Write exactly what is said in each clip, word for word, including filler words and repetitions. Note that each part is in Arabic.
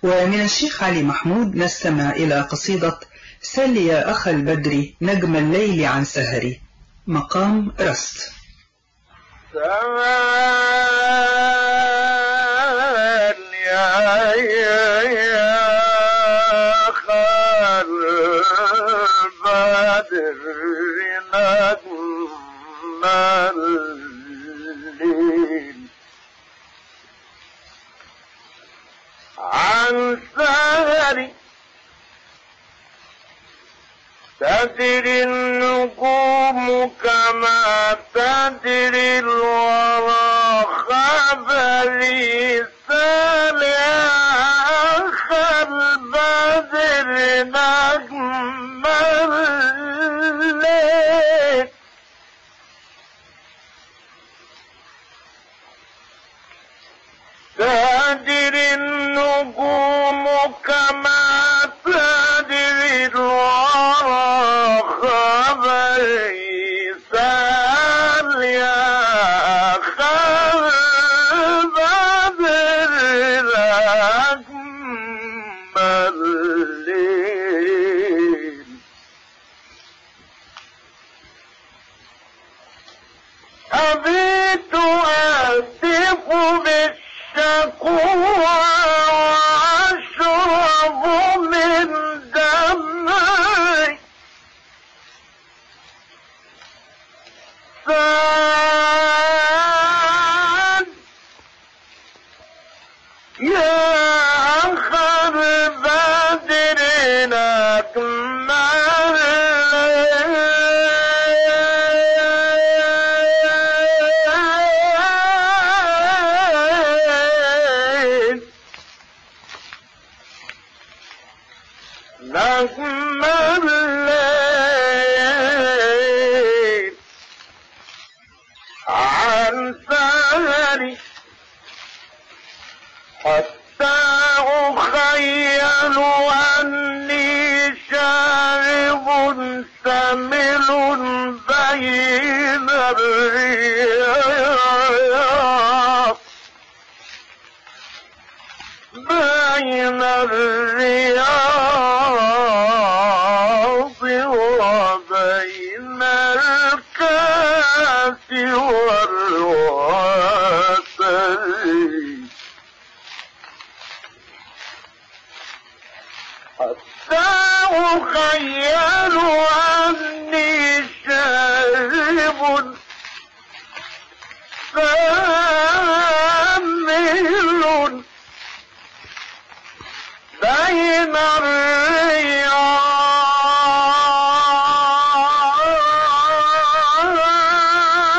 ومن الشيخ علي محمود نستمع إلى قصيدة سل يا أخ البدر نجم الليل عن سهري، مقام رست. سل يا أخ البدر نجم الليل عن سهري، تدري النجوم كما تدري الورى خبري. سل يا أخ البدر نجم الليل تدري النجوم كما تدري الورى خبري. سل يا أخ البدر نجم الليل أبيت أهتف بالشكوى وأشرب من دمعي. سل يا أخ البدر نجم نجم الليل عن سهري، حتى أخيل أني شارب سمل بين الرياض بين الرياض وبين الكاس والواسل. حتى أخيل أني شارب سامل بين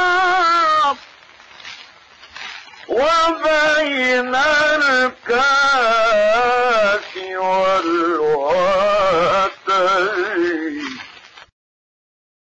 الرياض وبين الكاس